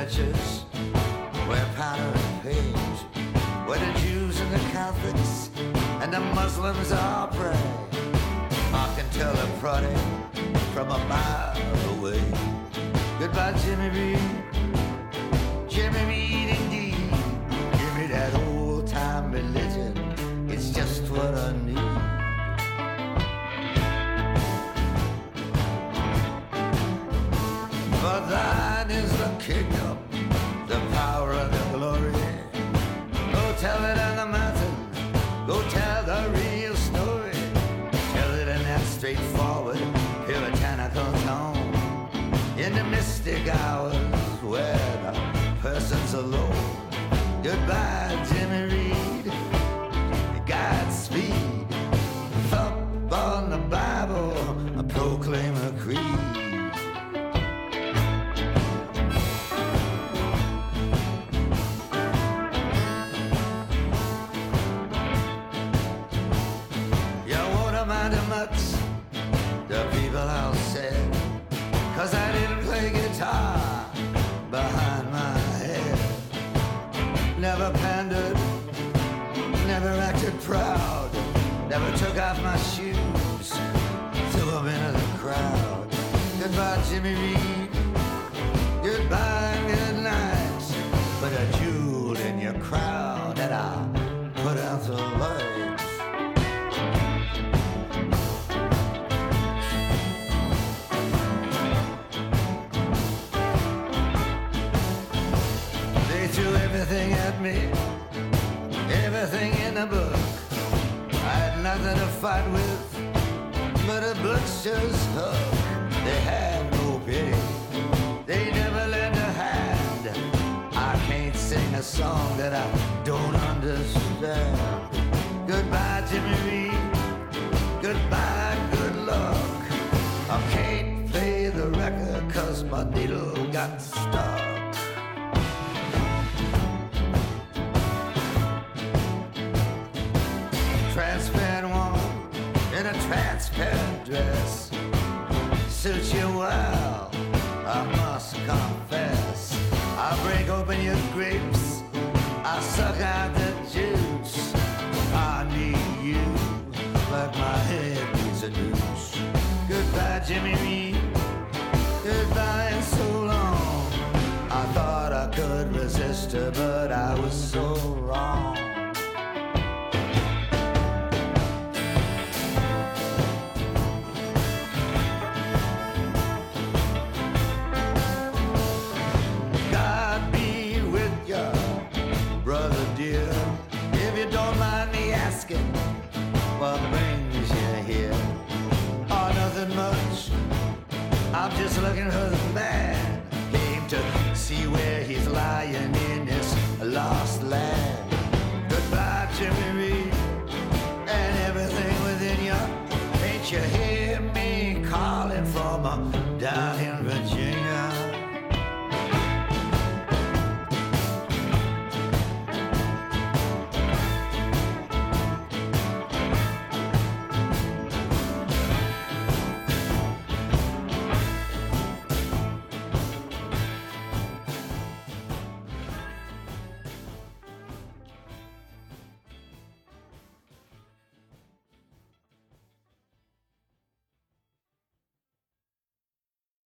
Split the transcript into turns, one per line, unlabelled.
churches wear powder and paint, where the Jews and the Catholics and the Muslims all pray. I can tell a prodding from a mile away. Goodbye, Jimmy Reed, Jimmy Reed indeed. Give me that old-time religion, it's just what I need. For thine is the kingdom, the power and the glory. Go tell it on the mountain, go tell the real story. Tell it in that straightforward, puritanical tone. In the mystic hours where the person's alone. Goodbye, Jimmy Reed, Godspeed. Thump on the Bible, proclaim a creed. The people all said, 'cause I didn't play guitar behind my head. Never pandered, never acted proud, never took off my shoes, threw them into the crowd. Goodbye, Jimmy Reed, goodbye and good night. Put a jewel in your crown and I'll put out the light. Everything at me, everything in the book. I had nothing to fight with but a butcher's hook. They had no pity, they never lent a hand. I can't sing a song that I don't understand. Goodbye, Jimmy Reed, goodbye, good luck. I can't play the record 'cause my needle got stuck. Transparent woman in a transparent dress suits you well, I must confess. I break open your grapes, I suck out the juice. I need you like my head needs a noose. Goodbye, Jimmy Reed, goodbye and so long. I thought I could resist her, but I was so wrong. What brings you here? Oh, nothing much, I'm just looking for the